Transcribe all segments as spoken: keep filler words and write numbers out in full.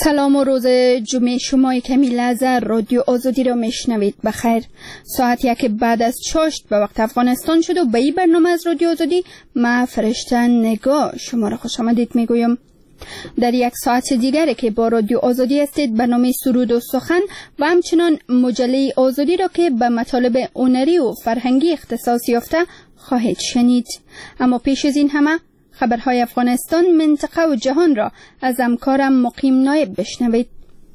سلام و روز جمعه شما کمیل از رادیو آزادی را میشنوید. بخیر. ساعت یک بعد از چاشت به وقت افغانستان شد و به این برنامه از رادیو آزادی ما فرشته نگاه شما را خوش آمدید میگویم. در یک ساعت دیگر که با رادیو آزادی هستید برنامه سرود و سخن و همچنان مجله آزادی را که به مطالب هنری و فرهنگی اختصاص یافته خواهید شنید. اما پیش از این همه خبرهای افغانستان، منطقه و جهان را از همکارم مقیم نایب بشنوید.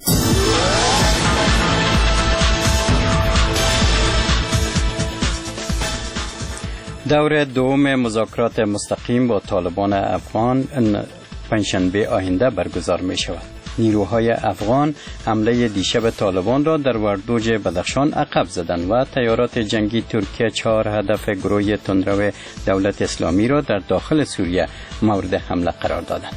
دور دوم مذاکرات مستقیم با طالبان افغان پنجشنبه آینده برگزار می شود. نیروهای افغان حمله دیشب طالبان را در وردوج بدخشان عقب زدند و تیارات جنگی ترکیه چهار هدف گروه تندرو دولت اسلامی را در داخل سوریه مورد حمله قرار دادند.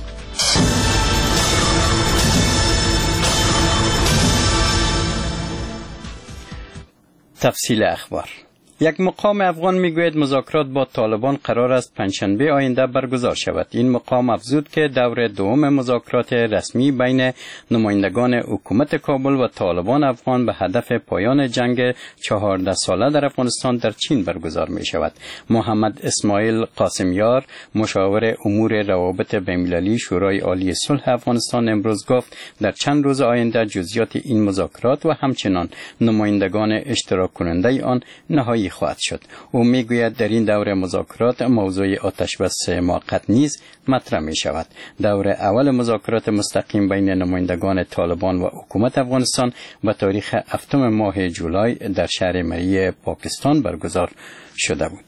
تفصیل اخبار. یک مقام افغان میگوید مذاکرات با طالبان قرار است پنجشنبه آینده برگزار شود. این مقام افزود که دور دوم مذاکرات رسمی بین نمایندگان حکومت کابل و طالبان افغان به هدف پایان جنگ چهارده ساله در افغانستان در چین برگزار می شود. محمد اسماعیل قاسمیار، مشاور امور روابط بین‌المللی شورای عالی صلح افغانستان، امروز گفت در چند روز آینده جزئیات این مذاکرات و همچنان نمایندگان اشتراک کننده آن نهایی خواهد شد. او میگوید در این دور مذاکرات موضوع آتش بس موقت نیز مطرح می شود. دور اول مذاکرات مستقیم بین نمایندگان طالبان و حکومت افغانستان به تاریخ هفتم ماه جولای در شهر مری پاکستان برگزار شده بود.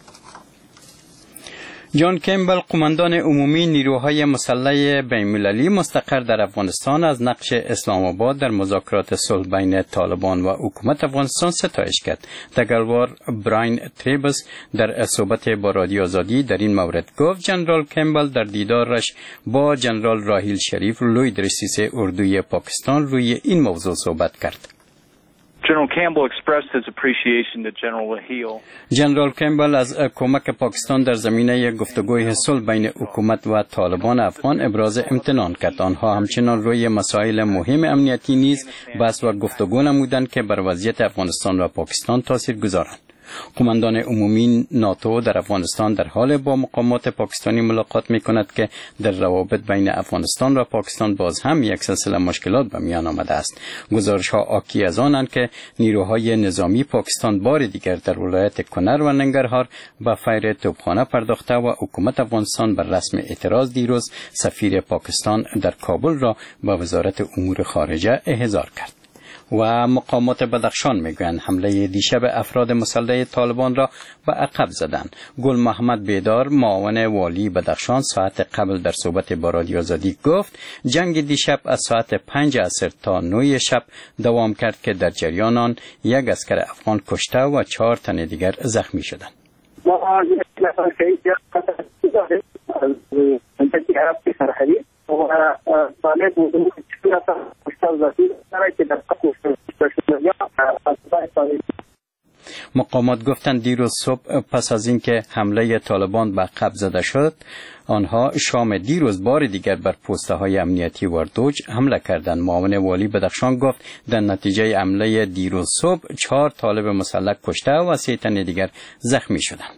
جان کمبل، قماندان عمومی نیروهای مسلح بین‌المللی مستقر در افغانستان، از نقش اسلام آباد در مذاکرات صلح بین طالبان و حکومت افغانستان ستایش کرد. دگلوار براین تریبس در صحبت با رادیو آزادی در این مورد گفت جنرال کمبل در دیدارش با جنرال راحیل شریف، لوی رئیس اردوی پاکستان، روی این موضوع صحبت کرد. General Campbell expressed his appreciation to General Raheel. جنرال کمبل از کمک پاکستان در زمینه گفتگوی صلح بین حکومت و طالبان افغان ابراز امتنان کرد. آنها همچنان روی مسائل مهم امنیتی نیز بحث و گفتگو نمودند که بر وضعیت افغانستان و پاکستان تاثیر گذارند. قماندان عمومی ناتو در افغانستان در حال با مقامات پاکستانی ملاقات می کند که در روابط بین افغانستان و پاکستان باز هم یک سلسله مشکلات به میان آمده است. گزارش ها حاکی از آنند که نیروهای نظامی پاکستان بار دیگر در ولایت کنر و ننگرهار به فیر توپخانه پرداخته و حکومت افغانستان بر رسم اعتراض دیروز سفیر پاکستان در کابل را به وزارت امور خارجه احضار کرد. و مقامات بدخشان میگویند حمله دیشب افراد مسلح طالبان را به عقب زدند. گل محمد بیدار، معاون والی بدخشان، ساعت قبل در صحبت با رادیو آزادی گفت جنگ دیشب از ساعت پنج عصر تا نه شب دوام کرد که در جریان آن یک عسکر افغان کشته و چهار تن دیگر زخمی شدند. مقامات گفتند دیروز صبح پس از اینکه حمله طالبان به عقب زده شد، آنها شام دیروز بار دیگر بر پوسته های امنیتی وردوج حمله کردند. معاون والی بدخشان گفت در نتیجه حمله دیروز صبح چهار طالب مسلح کشته و سه تن دیگر زخمی شدند.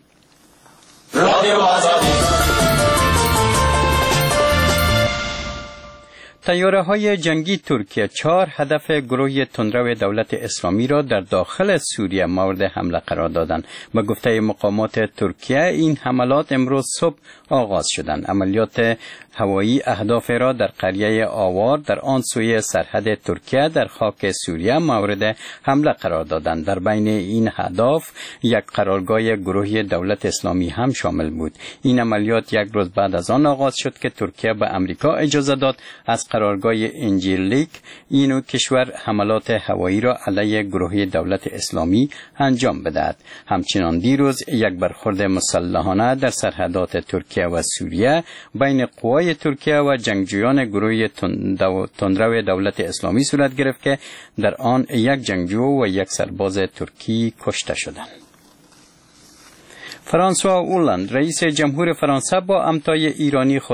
تیاره های جنگی ترکیه چهار هدف گروه تندرو دولت اسلامی را در داخل سوریه مورد حمله قرار دادند. به گفته مقامات ترکیه این حملات امروز صبح آغاز شدند. عملیات هوایی اهداف را در قریه آوار در آن سوی سرحد ترکیه در خاک سوریه مورد حمله قرار دادند. در بین این اهداف یک قرارگاه گروه دولت اسلامی هم شامل بود. این عملیات یک روز بعد از آن آغاز شد که ترکیه به امریکا اجازه داد از قرارگاه انجیلیک این کشور حملات هوایی را علیه گروه دولت اسلامی انجام بدهد. همچنان دیروز یک برخورد مسلحانه در سرحدات ترکیه و سوریه بین قوای ترکیه و جنگجویان گروه تندرو دولت اسلامی صورت گرفت که در آن یک جنگجو و یک سرباز ترکی کشته شدند. فرانسوا هولند رئیس جمهور فرانسه با همتای ایرانی خود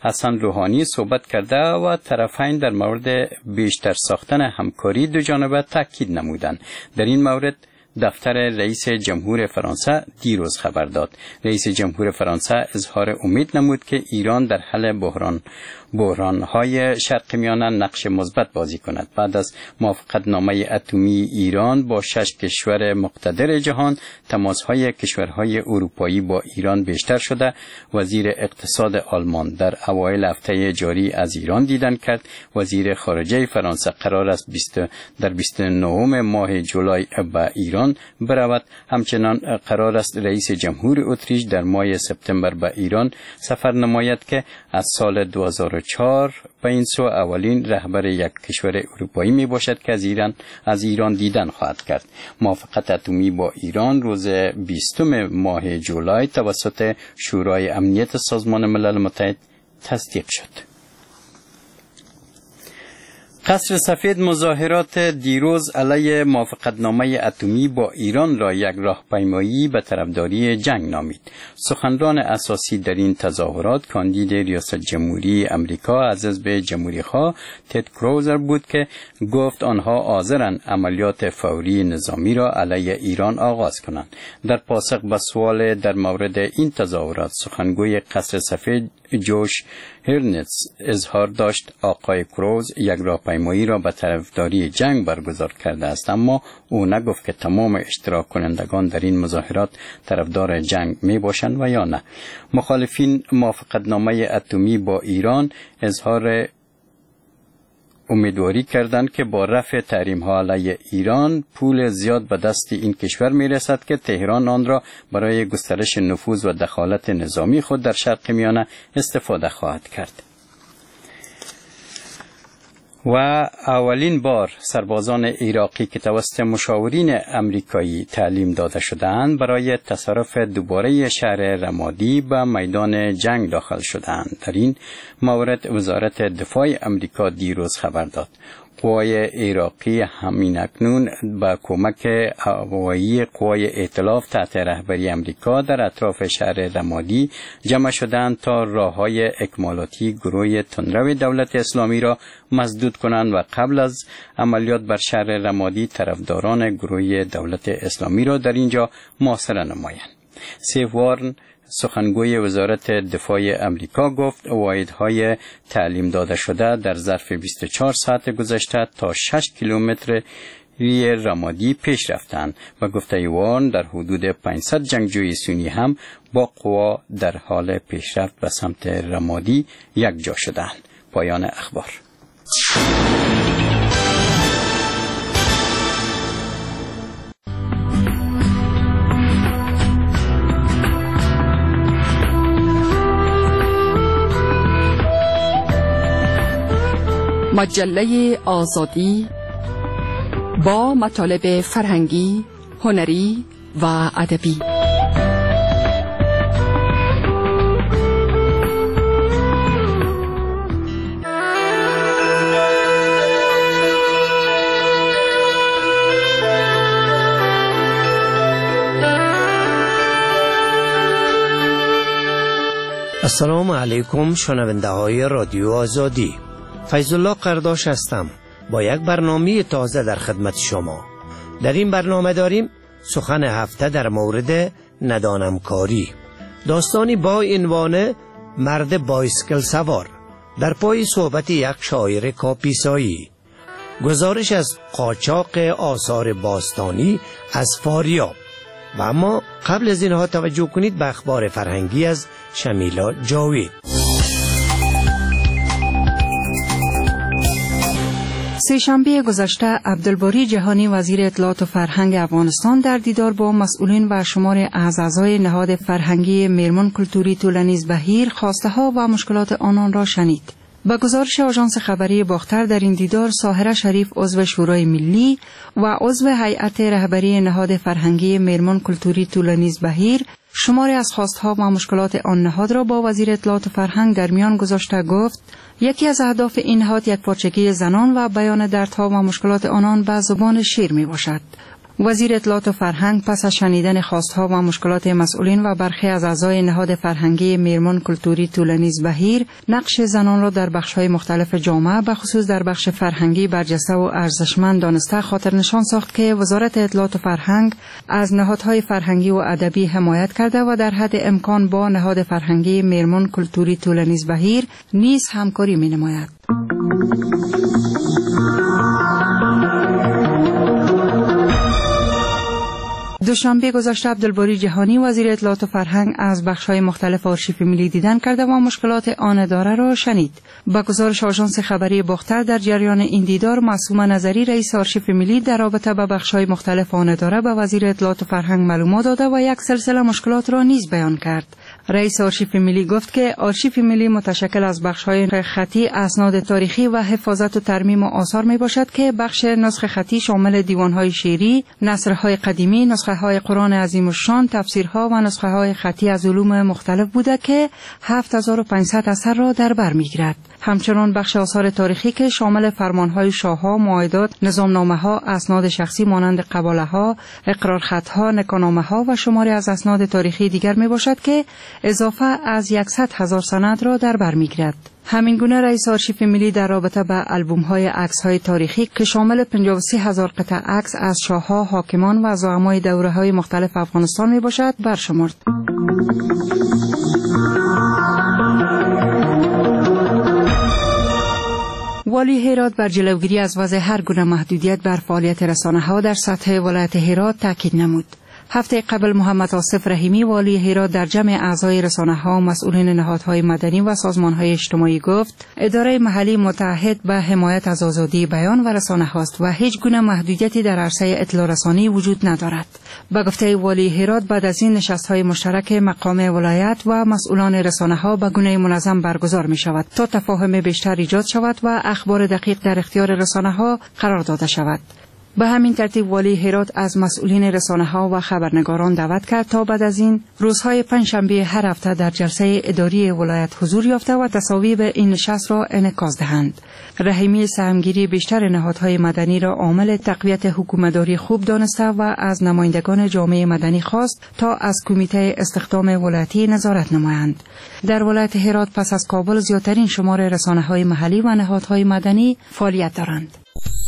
حسن روحانی صحبت کرده و طرفین در مورد بیشتر ساختن همکاری دو جانبه تاکید نمودند. در این مورد دفتر رئیس جمهور فرانسه دیروز خبر داد. رئیس جمهور فرانسه اظهار امید نمود که ایران در حل بحران بحران‌های شرق میانه نقش مثبت بازی کند. بعد از موافقتنامه اتمی ایران با شش کشور مقتدر جهان، تماس‌های کشورهای اروپایی با ایران بیشتر شده. وزیر اقتصاد آلمان در اوایل هفته جاری از ایران دیدن کرد. وزیر خارجه فرانسه قرار است در بیست و نهم ماه جولای به ایران برود. همچنان قرار است رئیس جمهور اتریش در ماه سپتامبر به ایران سفر نماید که از سال دو هزار و چهار به این سو اولین رهبر یک کشور اروپایی می باشد که از ایران از ایران دیدن خواهد کرد. موافقت اتمی با ایران روز بیستم ماه جولای توسط شورای امنیت سازمان ملل متحد تصدیق شد. قصر سفید مظاهرات دیروز علیه موافقتنامه اتمی با ایران را یک راهپیمایی به طرفداری جنگ نامید. سخنران اساسی در این تظاهرات کاندید ریاست جمهوری امریکا از حزب جمهوری‌خواه تد کروزر بود که گفت آنها حاضرند عملیات فوری نظامی را علیه ایران آغاز کنند. در پاسخ به سوال در مورد این تظاهرات، سخنگوی قصر سفید جوش هرنتز اظهار داشت آقای کروز یک راهپیمایی را به طرفداری جنگ برگزار کرده است، اما او نگفت که تمام اشتراک کنندگان در این مظاهرات طرفدار جنگ می باشند و یا نه. مخالفین موافقتنامه اتمی با ایران اظهار امیدواری کردند که با رفع تحریم ها علیه ایران پول زیاد به دست این کشور می رسد که تهران آن را برای گسترش نفوذ و دخالت نظامی خود در شرق میانه استفاده خواهد کرد. و اولین بار سربازان عراقی که توسط مشاورین امریکایی تعلیم داده شدند برای تصرف دوباره شهر رمادی به میدان جنگ داخل شدند. در این مورد وزارت دفاع امریکا دیروز خبر داد قوای عراقی همین اکنون با کمک هوایی قوای ائتلاف تحت رهبری امریکا در اطراف شهر رمادی جمع شدند تا راههای اکمالاتی گروه تندرو دولت اسلامی را مسدود کنند و قبل از عملیات بر شهر رمادی طرفداران گروه دولت اسلامی را در اینجا محاصره نمایند. سیف وارن سخنگوی وزارت دفاع امریکا گفت واحدهای تعلیم داده شده در ظرف بیست و چهار ساعت گذشته تا شش کیلومتر ری رمادی پیش رفتند و گفته وارن در حدود پانصد جنگجوی سنی هم با قوا در حال پیشرفت به سمت رمادی یک جا شدند. پایان اخبار. مجله آزادی با مطالب فرهنگی، هنری و ادبی. السلام علیکم شنونده های رادیو آزادی. فیض الله قرداش هستم با یک برنامه تازه در خدمت شما. در این برنامه داریم سخن هفته در مورد ندانم کاری، داستانی با عنوان مرد بایسکل سوار، در پای صحبت یک شاعر کاپیسایی، گزارش از قاچاق آثار باستانی از فاریاب. و اما قبل از اینها توجه کنید به اخبار فرهنگی از شمیلا جاوید. سه‌شنبه گذشته عبدالباری جهانی وزیر اطلاعات و فرهنگ افغانستان در دیدار با مسئولین و شمار از اعضای نهاد فرهنگی میرمن کلتوری طولانیز بهیر خواسته ها و مشکلات آنان را شنید. با گزارش آژانس خبری باختر در این دیدار ساحره شریف عضو شورای ملی و عضو هیئت رهبری نهاد فرهنگی میرمن کلتوری طولانیز بهیر شماری از خواستها و مشکلات آن نهاد را با وزیر اطلاعات و فرهنگ در میان گذاشته گفت یکی از اهداف این نهاد یک پارچگی زنان و بیان دردها و مشکلات آنان به زبان شعر می باشد. وزیر اطلاعات و فرهنگ پس از شنیدن خواستها و مشکلات مسئولین و برخی از اعضای نهاد فرهنگی میرمن کلتوری طولانیز بهیر، نقش زنان را در بخش‌های مختلف جامعه به خصوص در بخش فرهنگی برجسته و ارزشمند دانسته، خاطر نشان ساخت که وزارت اطلاعات و فرهنگ از نهادهای فرهنگی و ادبی حمایت کرده و در حد امکان با نهاد فرهنگی میرمن کلتوری طولانیز بهیر نیز همکاری می‌نماید. دوشنبه گذشته عبدالباری جهانی وزیر اطلاعات و فرهنگ از بخش‌های مختلف آرشیو ملی دیدن کرده و مشکلات آن داره را شنید. با گزارش آژانس خبری باختر، در جریان این دیدار معصومه نظری رئیس آرشیو ملی در رابطه با بخش‌های مختلف آن داره به وزیر اطلاعات و فرهنگ معلومات داده و یک سلسله مشکلات را نیز بیان کرد. رئیس آرشیو ملی گفت که آرشیو ملی متشکل از بخش‌های خطی، اسناد تاریخی و حفاظت و ترمیم آثار میباشد که بخش نسخ خطی شامل دیوان‌های شعری، نثرهای قدیمی، نسخه‌های قرآن عظیم الشان، تفسیرها و نسخه‌های خطی از علوم مختلف بوده که هفت هزار و پانصد اثر را در بر میگیرد. همچنان بخش آثار تاریخی که شامل فرمان‌های شاه‌ها، معاهدات، نظامنامه‌ها، اسناد شخصی مانند قباله‌ها، اقرارخطها، نکاحنامه‌ها و شماری از اسناد تاریخی دیگر میباشد که اضافه از صد هزار سند را در بر میگیرد. همین گونه رئیس آرشیو ملی در رابطه با آلبوم‌های عکس‌های تاریخی که شامل پنجاه و سه هزار قطعه عکس از شاه‌ها، حاکمان و زعمای دوره‌های مختلف افغانستان میباشد برشمرد. والی هرات بر جلوگیری از وضع هر گونه محدودیت بر فعالیت رسانه‌ها در سطح ولایت هرات تاکید نمود. هفته قبل محمد آصف رحیمی والی هرات در جمع اعضای رسانه‌ها، مسئولین نهادهای مدنی و سازمان‌های اجتماعی گفت اداره محلی متعهد به حمایت از آزادی بیان و رسانه‌ها است و هیچ گونه محدودیتی در عرصه اطلاع رسانی وجود ندارد. به گفته والی هرات، بعد از این نشست‌های مشترک مقام ولایت و مسئولان رسانه‌ها به گونه منظم برگزار می‌شود تا تفاهم بیشتر ایجاد شود و اخبار دقیق در اختیار رسانه‌ها قرار داده شود. به همین ترتیب والی هرات از مسئولین رسانه‌ها و خبرنگاران دعوت کرد تا بعد از این روزهای پنجشنبه هر هفته در جلسه اداری ولایت حضور یافته و تصاویب این نشست را انعکاس دهند. رحیمی سهمگیری بیشتر نهادهای مدنی را عامل تقویت حکومتداری خوب دانسته و از نمایندگان جامعه مدنی خواست تا از کمیته استخدام ولایتی نظارت نمایند. در ولایت هرات پس از کابل زیادترین شمار رسانه‌های محلی و نهادهای مدنی فعالیت دارند.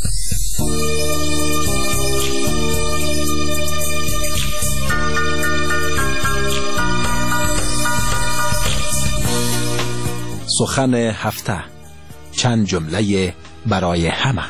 سخن هفته، چند جمله برای همه.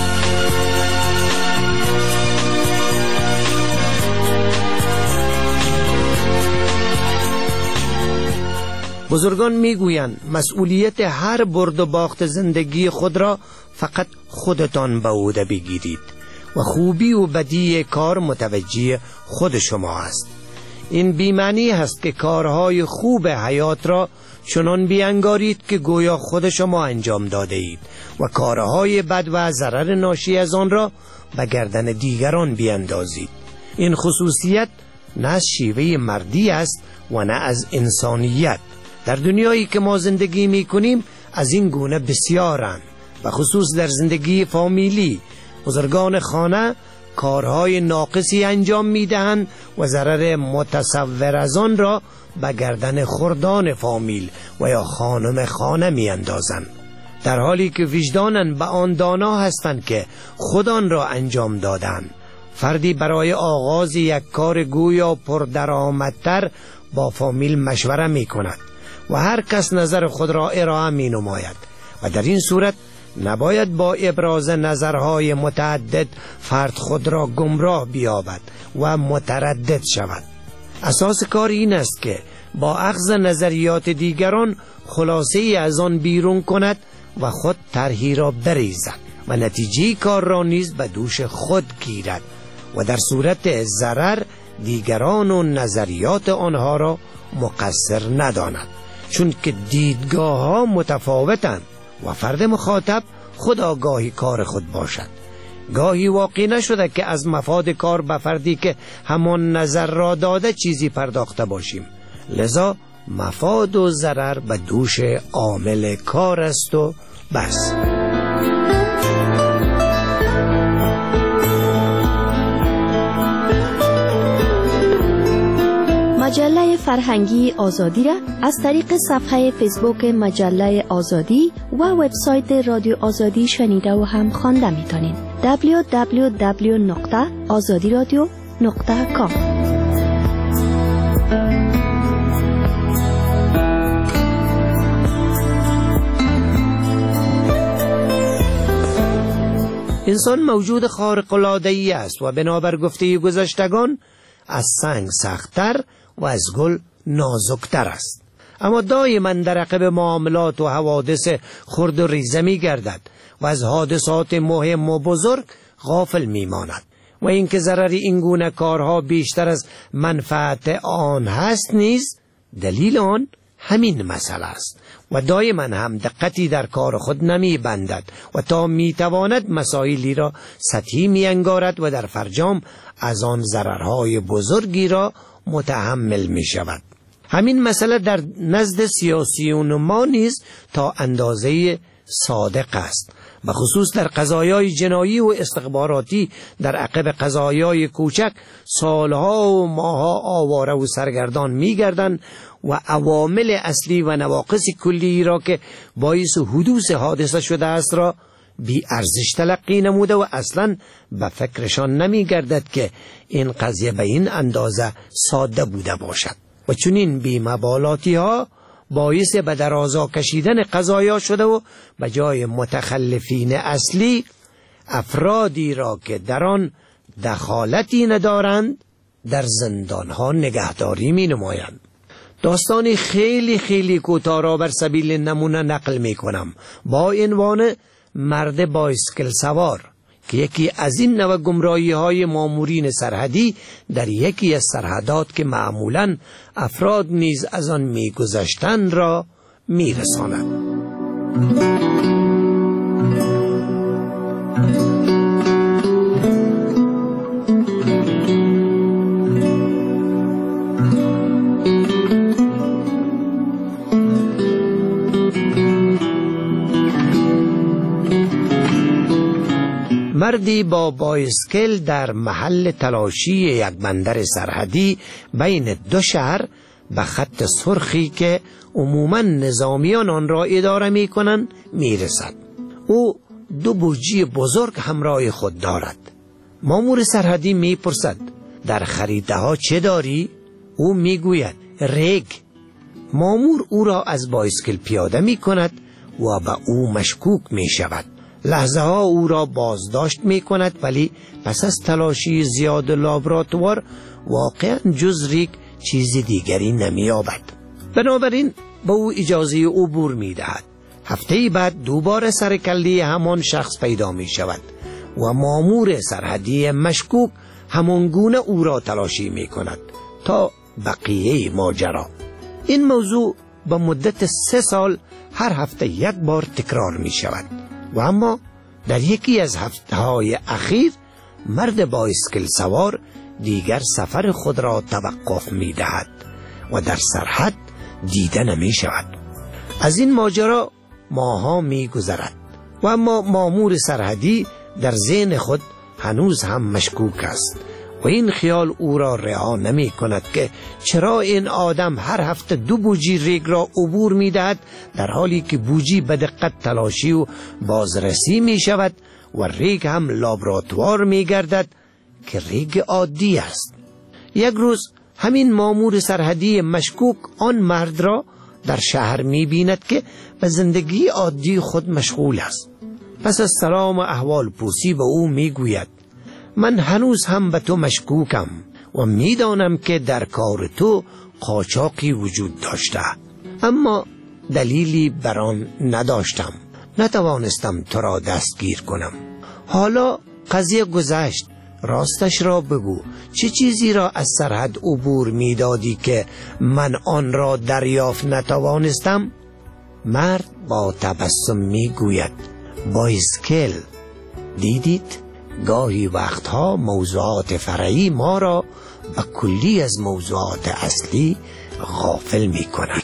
بزرگان میگویند مسئولیت هر برد و باخت زندگی خود را فقط خودتان به عهده بگیرید و خوبی و بدی کار متوجه خود شما است. این بی‌معنی هست که کارهای خوب حیات را چنان بیانگارید که گویا خود شما انجام داده اید و کارهای بد و ضرر ناشی از آن را به گردن دیگران بیاندازید. این خصوصیت نه از شیوه مردی است و نه از انسانیت. در دنیایی که ما زندگی می کنیم از این گونه بسیارند، و خصوص در زندگی فامیلی. بزرگان خانه کارهای ناقصی انجام می دهند و ضرر متصور از آن را به گردن خردان فامیل و یا خانم خانه می اندازند، در حالی که وجدانن به آن دانا هستند که خودان را انجام دادند. فردی برای آغاز یک کار گویا پردرآمدتر با فامیل مشوره می کند و هر کس نظر خود را ارائه می نماید و در این صورت نباید با ابراز نظرهای متعدد فرد خود را گمراه بیابد و متردد شود. اساس کار این است که با اخذ نظریات دیگران خلاصه ای از آن بیرون کند و خود طرحی را بریزد و نتیجه کار را نیز به دوش خود گیرد و در صورت ضرر دیگران و نظریات آنها را مقصر نداند، چون که دیدگاه ها متفاوتند و فرد مخاطب خود آگاهی کار خود باشد. گاهی واقع نشده که از مفاد کار به فردی که همان نظر را داده چیزی پرداخته باشیم، لذا مفاد و ضرر به دوش عامل کار است و بس. مجله فرهنگی آزادی را از طریق صفحه فیسبوک مجله آزادی و وبسایت رادیو آزادی شنیده و هم خوانده میتونید. دبلیو دبلیو دبلیو نقطه آزادی رادیو نقطه کام. انسان موجود خارق العاده‌ای است و بنابر گفته گذشتگان از سنگ سخت‌تر و از گل نازکتر است، اما دائما در عقب معاملات و حوادث خرد و ریزه می گردد و از حادثات مهم و بزرگ غافل می ماند و اینکه ضرر این گونه کارها بیشتر از منفعت آن هست نیز دلیل آن همین مسئله است و دائما هم دقتی در کار خود نمی بندد و تا می تواند مسائلی را سطحی می انگارد و در فرجام از آن ضررهای بزرگی را متحمل می شود. همین مسئله در نزد سیاسیون ما نیز تا اندازه صادق است، به خصوص در قضایای جنایی و استخباراتی. در عقب قضایای کوچک سالها و ماها آواره و سرگردان می گردند و عوامل اصلی و نواقص کلی را که باعث حدوث حادثه شده است را بی ارزش تلقی نموده و اصلا به فکرشان نمی گردد که این قضیه به این اندازه ساده بوده باشد و چنین بی مبالاتی ها باعث به درازا کشیدن قضایا شده و به جای متخلفین اصلی افرادی را که در آن دخالتی ندارند در زندانها نگهداری می نمایند. داستانی خیلی خیلی کوتاه را بر سبیل نمونه نقل می کنم با عنوان مرد بایسکل سوار که یکی از این نوع گمراهی های مامورین سرحدی در یکی از سرحدات که معمولاً افراد نیز از آن می گذشتند را می رساند. مردی با بایسکل در محل تلاشی یک بندر سرحدی بین دو شهر به خط سرخی که عموماً نظامیان آن را اداره می کنند می رسد. او دو بوجی بزرگ همراه خود دارد. مامور سرحدی می پرسد در خریده ها چه داری؟ او می گوید ریگ. مامور او را از بایسکل پیاده می کند و به او مشکوک می شود. لحظه ها او را بازداشت می کند، ولی پس از تلاشی زیاد لابراتوار واقعا جز ریگ چیز دیگری نمی یابد. بنابراین به او اجازه عبور می دهد. هفته بعد دوباره سر کله همان شخص پیدا می شود و مامور سرحدی مشکوک همان گونه او را تلاشی می کند تا بقیه ماجرا. این موضوع به مدت سه سال هر هفته یک بار تکرار می شود و اما در یکی از هفته های اخیر مرد بایسکل سوار دیگر سفر خود را توقف می دهد و در سرحد دیده نمی شود. از این ماجرا ماها می گذرد و اما مامور سرحدی در ذهن خود هنوز هم مشکوک است و این خیال او را رها نمی کند که چرا این آدم هر هفته دو بوجی ریگ را عبور می دهد، در حالی که بوجی به دقت تلاشی و بازرسی می شود و ریگ هم لابراتوار می گردد که ریگ عادی است. یک روز همین مامور سرحدی مشکوک آن مرد را در شهر می بیند که به زندگی عادی خود مشغول است. پس از سلام و احوال پرسی به او می گوید من هنوز هم به تو مشکوکم و می دانم که در کار تو قاچاقی وجود داشته، اما دلیلی بر آن نداشتم، نتوانستم تو را دستگیر کنم. حالا قضیه گذشت، راستش را بگو، چه چیزی را از سرحد عبور می دادی که من آن را دریافت نتوانستم؟ مرد با تبسم می گوید بایسکل. دیدید؟ گاهی وقتها موضوعات فرعی ما را به کلی از موضوعات اصلی غافل می کند.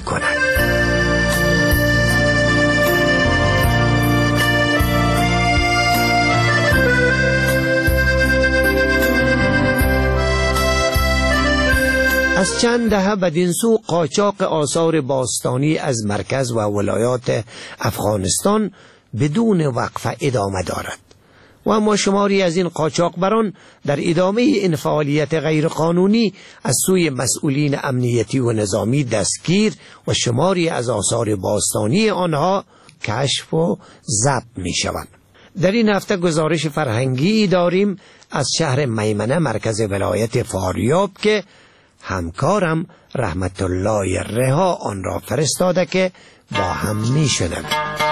از از چند دهه بدین سو قاچاق آثار باستانی از مرکز و ولایات افغانستان بدون وقفه ادامه دارد و اما شماری از این قاچاقبران در ادامه این فعالیت غیرقانونی از سوی مسئولین امنیتی و نظامی دستگیر و شماری از آثار باستانی آنها کشف و ضبط می شوند. در این هفته گزارش فرهنگی داریم از شهر میمنه مرکز ولایت فاریاب که همکارم رحمت الله رها آن را فرستاده که با هم می شنویم.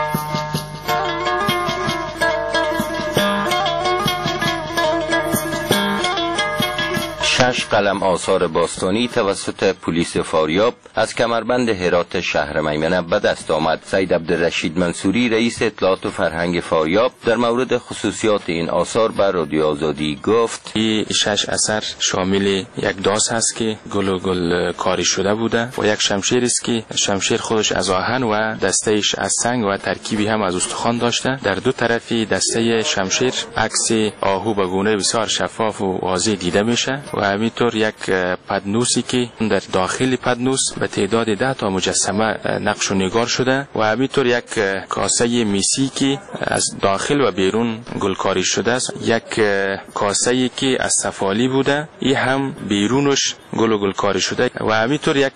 شش قلم آثار باستانی توسط پلیس فاریاب از کمربند هرات شهر میمنه به دست آمد. سید عبدالرشید منصوری رئیس اطلاعات و فرهنگ فاریاب در مورد خصوصیات این آثار به رادیو آزادی گفت: این شش اثر شامل یک داس هست که گل و گل کاری شده بوده و یک شمشیر است که شمشیر خودش از آهن و دستهش از سنگ و ترکیبی هم از استخوان داشته. در دو طرفی دسته شمشیر عکس آهو به گونه بسیار شفاف و واضح دیده میشه و همینطور یک پدنوسی که در داخل پدنوس به تعداد ده تا مجسمه نقش و نگار شده و همینطور یک کاسه میسی که از داخل و بیرون گلکاری شده است. یک کاسه که از سفالی بوده، این هم بیرونش گل و گلکاری شده و همینطور یک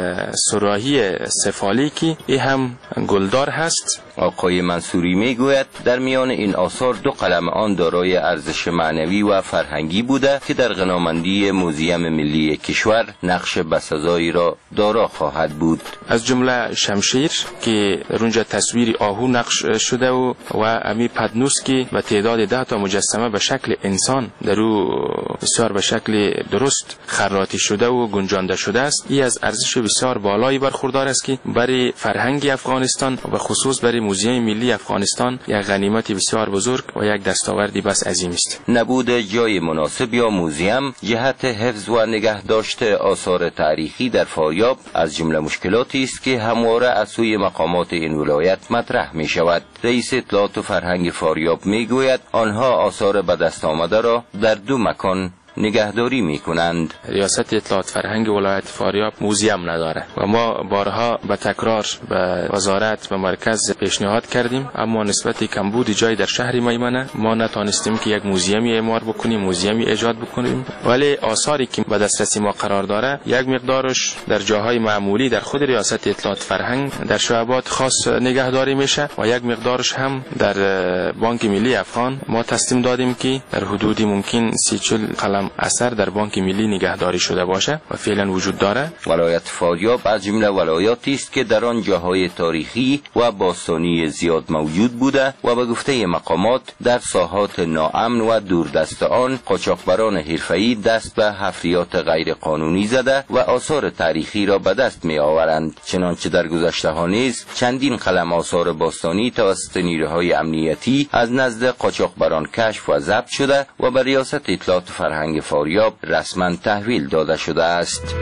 سراحی سفالی که این هم گلدار هست. آقای منصوری میگوید در میان این آثار دو قلم آن دارای ارزش معنوی و فرهنگی بوده که در غنامندی موزیم ملی کشور نقش بسزایی را دارا خواهد بود. از جمله شمشیر که رونجا تصویر آهو نقش شده و و امی پدنوس که به تعداد ده تا مجسمه به شکل انسان در او بسیار به شکل درست خراطی شده و گنجانده شده است. این از ارزش بسیار بالایی برخوردار است که برای فرهنگ افغانستان و به خصوص برای موزیم ملی افغانستان یک غنیمت بسیار بزرگ و یک دستاوردی بس عظیم است. نبود جای مناسب یا موزیم جهت حفظ و نگهداشت آثار تاریخی در فاریاب از جمله مشکلاتی است که همواره از سوی مقامات این ولایت مطرح می شود. رئیس اطلاعات و فرهنگ فاریاب می گوید آنها آثار به دست آمده را در دو مکان نگهداری می کنند. ریاست اطلاعات فرهنگ ولایت فاریاب موزیم نداره و ما بارها به تکرار به وزارت و مرکز پیشنهاد کردیم، اما نسبت کمبود جای در شهر میمنه ما نتانستیم که یک موزیمی اعمار بکنیم، موزیمی ایجاد بکنیم. ولی آثاری که به دسترسی ما قرار داره یک مقدارش در جاهای معمولی در خود ریاست اطلاعات فرهنگ در شعبات خاص نگهداری میشه و یک مقدارش هم در بانک ملی افغان ما تسلیم دادیم که در حدودی ممکن سی چل قلم اثر در بانک ملی نگهداری شده باشه و فعلا وجود داره. ولایت فاریاب از جمله ولایاتی است که در آن جاهای تاریخی و باستانی زیاد موجود بوده و به گفته مقامات در ساحات ناامن و دوردست آن قاچاقبران حرفه‌ای دست به حفریات غیر قانونی زده و آثار تاریخی را به دست می آورند. چنانچه در گذشته ها نیز چندین قلم آثار باستانی توسط نیروهای امنیتی از نزد قاچاقبران کشف و ضبط شده و به ریاست اطلاعات فرهنگ فاریاب رسما تحویل داده شده است.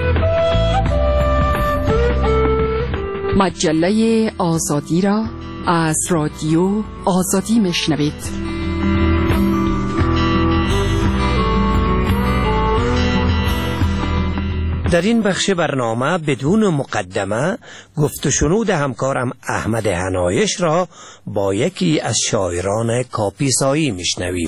مجله آزادی را از رادیو آزادی میشنوید. در این بخش برنامه بدون مقدمه گفت و شنود همکارم احمد حنایش را با یکی از شاعران کاپیسایی میشنویم.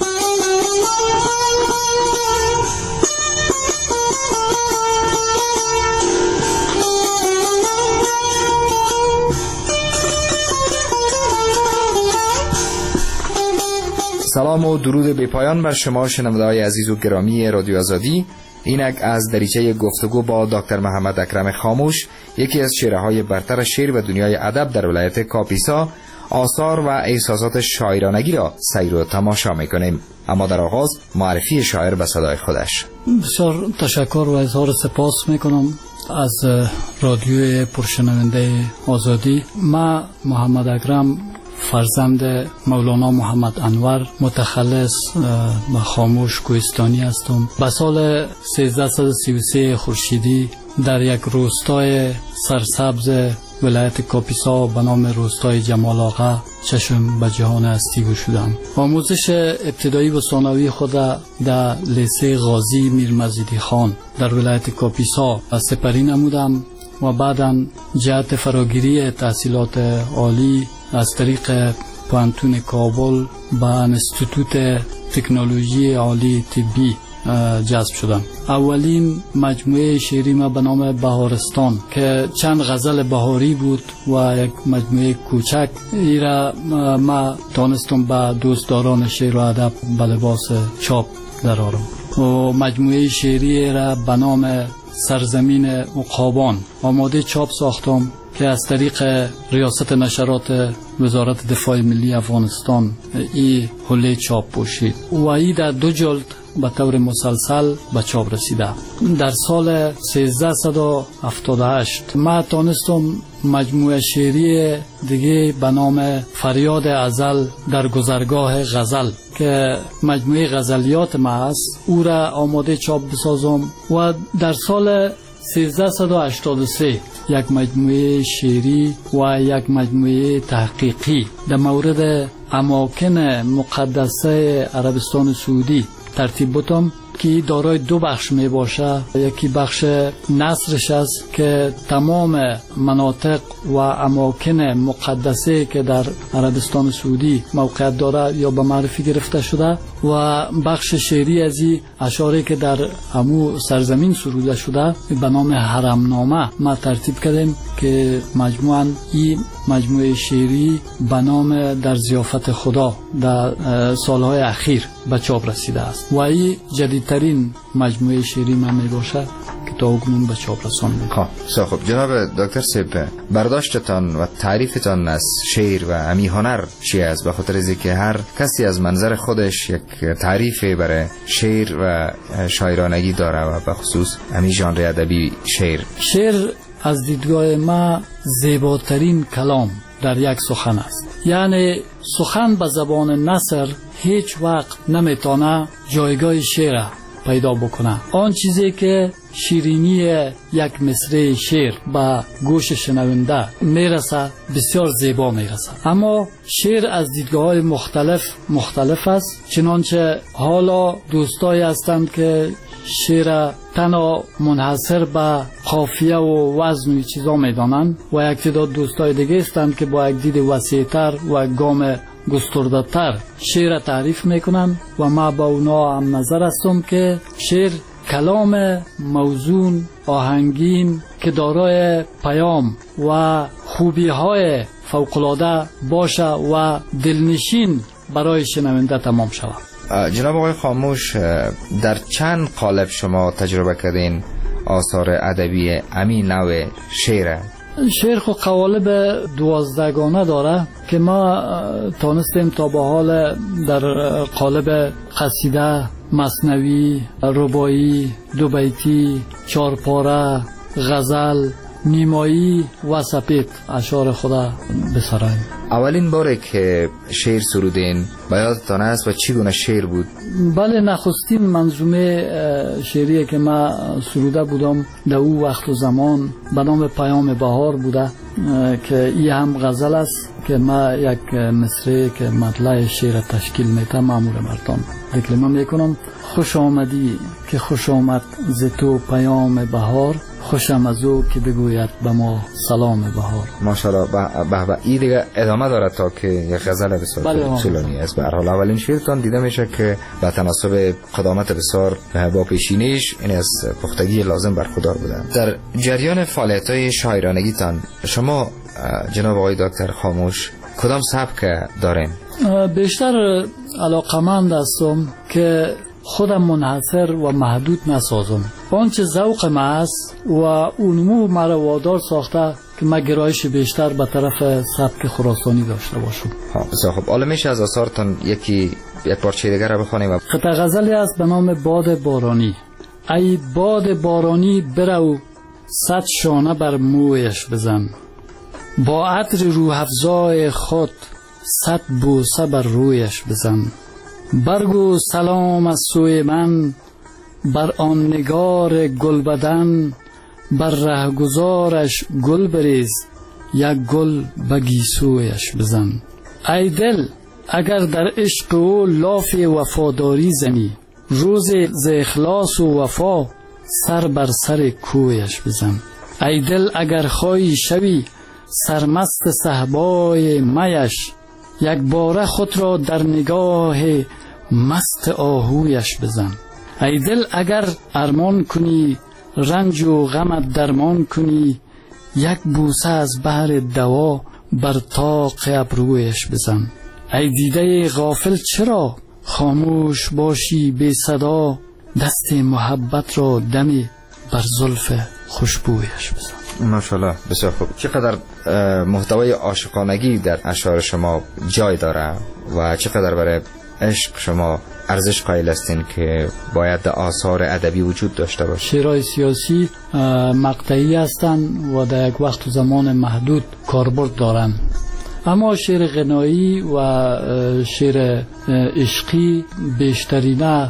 سلام و درود بی پایان بر شما شنونده‌های عزیز و گرامی رادیو آزادی. اینک از دریچه گفتگو با دکتر محمد اکرم خاموش، یکی از شیره‌های برتر شعر و دنیای ادب در ولایت کاپیسا، آثار و احساسات شاعرانگی را سیر و تماشا می‌کنیم. اما در آغاز معرفی شاعر به صدای خودش. بسیار تشکر و اظهار سپاس می‌کنم از رادیوی پرشنونده آزادی. ما محمد اکرم فرزند مولانا محمد انور متخلص و خاموش کوهستانی هستم. به سال سیزده صد و سی و سه خورشیدی در یک روستای سرسبز ولایت کاپیسا به نام روستای جمال آقا چشم به جهان هستی گشودم. آموزش ابتدایی و ثانوی خود در لیسه غازی میرمزیدی خان در ولایت کاپیسا سپری نمودم و بعداً جهت فراگیری تحصیلات عالی از طریق پوهنتون کابل به انستیتوت تکنولوژی عالی طبی جذب شدم. اولین مجموعه شعری ما به نام بهارستان که چند غزل بهاری بود و یک مجموعه کوچک، ایرا ما تانستم به دوستداران شعر و ادب به لباس چاپ درآورم و مجموعه شعری را به نام سرزمین عقابان آماده چاپ ساختم که از طریق ریاست نشرات وزارت دفاع ملی افغانستان ای حوله چاپ پوشید و ای در دو جلد به طور مسلسل به چاپ رسیده. در سال سیزده و هفتاد و هشت ما تانستم مجموعه شعری دیگه به نام فریاد ازل در گذرگاه غزل که مجموعه غزلیات ما است او را آماده چاپ بسازم و در سال سیزده و هشتاد و سه یک مجموعه شعری و یک مجموعه تحقیقی در مورد اماکن مقدسه عربستان سعودی ترتیب بودم که دارای دو بخش می باشه. یکی بخش نثرش است که تمام مناطق و اماکن مقدسه که در عربستان سعودی موقعیت داره یا به معرفی گرفته شده و بخش شعری از این اشعاری که در همو سرزمین سروده شده به نام حرمنامه ما ترتیب کردیم که مجموعاً این مجموعه شعری به نام در ضیافت خدا در سالهای اخیر به چاپ رسیده است و این جدیدترین مجموعه شعری من می باشد که تا اکنون به چاپ رسانده. خب خب جناب دکتر سیب، برداشتتان و تعریفتان از شعر و امی هنر چی است؟ به خاطر از اینکه هر کسی از منظر خودش یک تعریفی برای شعر و شاعرانگی داره و به خصوص امی ژانر ادبی شعر. شعر از دیدگاه ما زیباترین کلام در یک سخن است. یعنی سخن به زبان نثر هیچ وقت نمیتونه جایگاه شعر پیدا بکنه. آن چیزی که شیرینی یک مصرع شعر به گوش شنونده میرسه بسیار زیبا میرسه، اما شعر از دیدگاه‌های مختلف مختلف است. چنانچه حالا دوستایی هستند که شعر تنها منحصر به قافیه و وزن و چیزا میدانند و یک تعداد دوستای دیگه هستند که با یک دید وسیع‌تر و گام گسترده‌تر شعر تعریف میکنن و ما با اونا هم نظر هستم که شعر کلام موزون آهنگین که دارای پیام و خوبی های فوق‌العاده باشه و دلنشین برای شنونده تمام شود. جناب آقای خاموش، در چند قالب شما تجربه کردین آثار ادبی امی نوع شعر؟ شعر خو قوالب دوازدگانه داره که ما تانستیم تا به حال در قالب قصیده، مثنوی، رباعی، دو بیتی، چارپاره، غزل، نیمایی و سپید اشعار خدا بسرایم. اولین باره که شعر سرودین به یادتان است و چی گونه شعر بود؟ بله، نخستین منظومه شعری که ما سروده بودم در او وقت و زمان به نام پیام بهار بوده که این هم غزل است که ما یک مصرع که مطلع شعر تشکیل میده مامور مردان دکلمه میکنم. خوش آمدی که خوش آمد ز تو پیام بهار، خوشم از او که بگوید به ما سلام بهار. ماشاءالله. به به این دیگه ادامه داره تا که یک غزل بسیار طولانی است. به هر حال اولین شعرتان دیده میشه که به تناسب قدامت بسیار با پیشینیش این از پختگی لازم برخوردار بوده. در جریان فعالیت‌های شاعرانگیتان شما جناب آقای دکتر خاموش کدام سبک دارین؟ بیشتر علاقمند هستم که خودم منحصر و محدود نسازم. آنچه ذوق ما است و اونمو مرا وادار ساخته که ما گرایش بیشتر به طرف سبک خراسانی داشته باشم. ها بسیار خوب. حالا میشه از آثارتان یکی یک پارچه دیگر را بخوانیم؟ قطعه غزلی است به نام باد بارانی. ای باد بارانی برو صد شانه بر مویش بزن، با عطر روح افزای خود صد بوسه بر رویش بزن. برگو سلام از سوی من بر آن نگار گل بدن، بر رهگذارش گل بریز یک گل به گیسویش بزن. ای دل اگر در عشق او لاف وفاداری زنی، روز ز اخلاص و وفا سر بر سر کویش بزن. ای دل اگر خواهی شوی سرمست صحبای میش، یک باره خود را در نگاه مست آهویش بزن. ای دل اگر ارمان کنی رنج و غمت درمان کنی، یک بوسه از بحر دوا بر طاق ابرویش بزن. ای دیده غافل چرا خاموش باشی بی صدا، دست محبت را دمی بر زلف خوشبویش بزن. ماشاءالله بسیار خوب. چقدر محتوای عاشقانگی در اشعار شما جای داره و چقدر برای عشق شما ارزش قائل هستین که باید در آثار ادبی وجود داشته باشه. شعرهای سیاسی مقطعی هستند و در یک وقت و زمان محدود کاربرد دارند، اما شعر غنایی و شعر عشقی بیشترین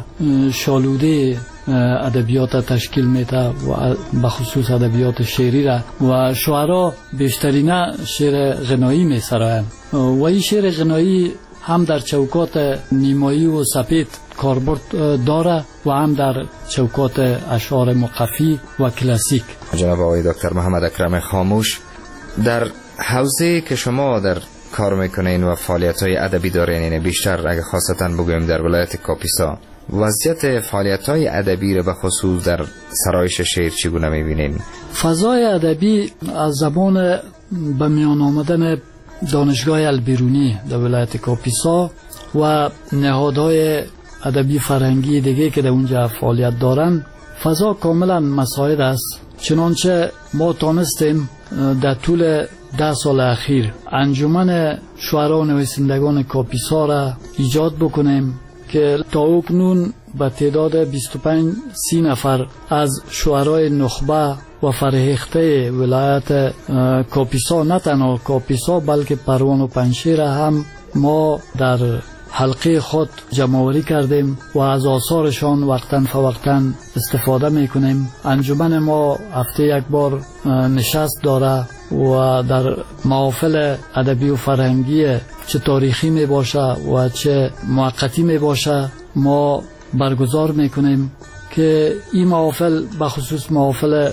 شالوده ادبیات تشکیل میده و بخصوص ادبیات شعری را، و شاعرها بیشترین شعر غنایی میسرایند و این شعر غنایی هم در چوکات نیمایی و سپید کاربرد داره و هم در چوکات اشعار مقفی و کلاسیک. جناب آقای دکتر محمد اکرم خاموش، در حوزه که شما در کار میکنین و فعالیت‌های ادبی دارین، بیشتر اگه خاصتا بگویم در ولایت کاپیسا، وضعیت فعالیت‌های ادبی را به خصوص در سرایش شعر چگونه می‌بینین؟ فضای ادبی از زبان به میان آمدن دانشگاه البیرونی در ولایت کاپیسا و نهادهای ادبی فرهنگی دیگه که در اونجا فعالیت دارن، فضا کاملا مساعد است. چنانچه ما تانستیم در طول ده سال اخیر انجمن شعرا و نویسندگان کاپیسا را ایجاد بکنیم که تا اکنون به تعداد بیست و پنج سی نفر از شعرای نخبه و فرهیخته ولایت کاپیسا، نه تنها کاپیسا بلکه پروان و پنجشیر هم ما در حلقه خود جمع‌آوری کردیم و از آثارشان وقتاً فوقتاً استفاده میکنیم. انجمن ما هفته یک بار نشست داره و در محافل ادبی و فرهنگی چه تاریخی می باشه و چه موقتی می باشه ما برگزار میکنیم که این محافل بخصوص محافل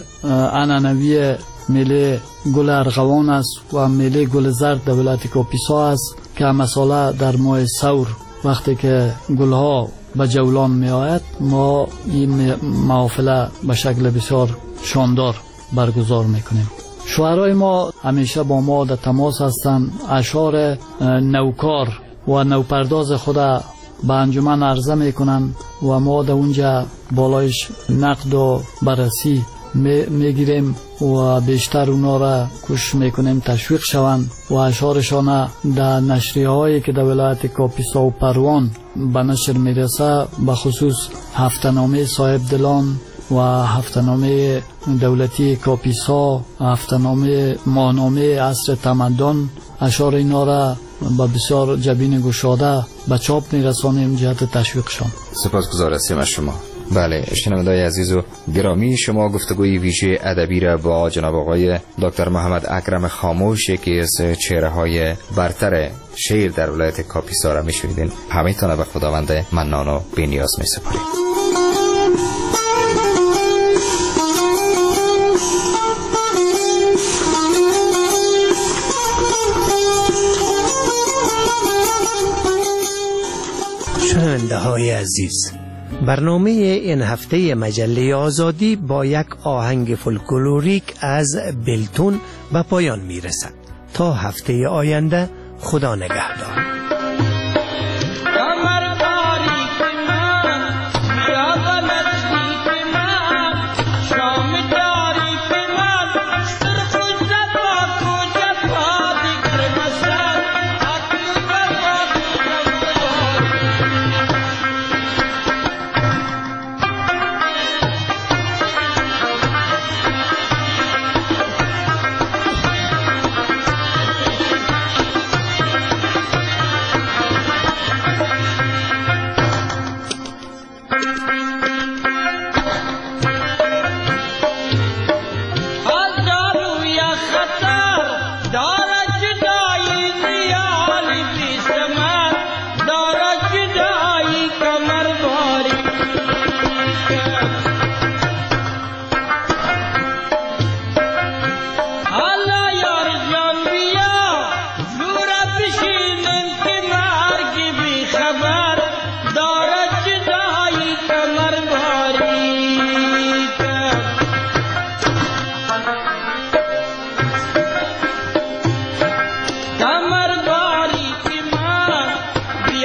عنعنوی میله گل ارغوان است و میله گل زرد در ولایت کاپیسا است که مثلا در ماه ثور وقتی که گلها به جولان می آید ما این محافل به شکل بسیار شاندار برگزار میکنیم. شعرای ما همیشه با ما در تماس هستند، اشعار نوکار و نوپرداز خود به انجمن عرضه میکنن و ما در اونجا بالایش نقد و بررسی میگیریم و بیشتر اونا را کوشش میکنیم تشویق شوند و اشعارشان در نشریه هایی که در ولایت کاپیسا و پروان به نشر میرسه، به خصوص هفته‌نامه صاحب دلان و هفته‌نامه دولتی کاپیسا، هفته‌نامه ماهنامه عصر تمدن، اشعار اینا را با بسیار جبین گشاده به چاپ میرسانیم جهت تشویقشان. سپاسگزار هستیم از شما. بله، شنوندگان عزیز و گرامی، شما گفتگوی ویژه ادبی را با جناب آقای دکتر محمد اکرم خاموش، یکی از چهره‌های برتر شعر در ولایت کاپیسا را میشنیدین. همه تان به خداوند منان و بی‌نیاز میسپاریم. شنونده های عزیز، برنامه این هفته مجله آزادی با یک آهنگ فولکلوریک از بلتون به پایان می رسد. تا هفته آینده، خدا نگهدار.